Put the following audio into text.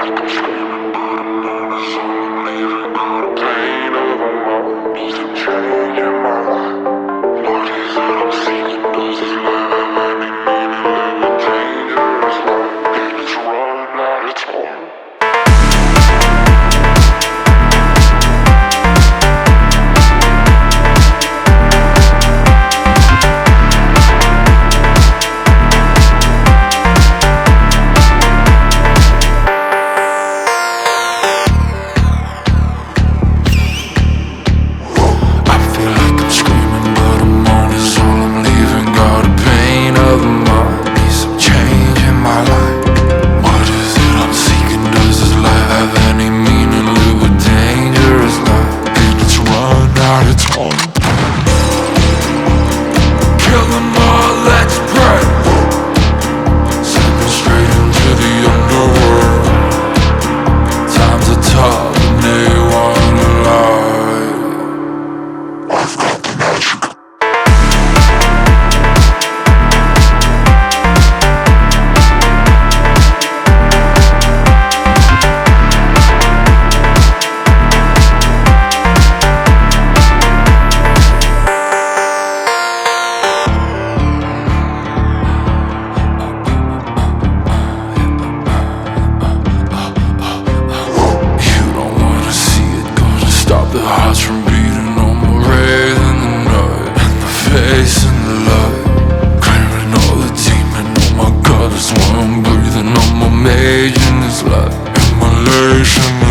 Kill them all, let's pray. Send them straight into the underworld. Times are tough and they wanna lie. I've got the magic. Stop the hearts from beating, no more rays in the night, and the face in the light, clearing all the demon. Oh my God, that's why I'm breathing. I'm a mage in this life, immolation.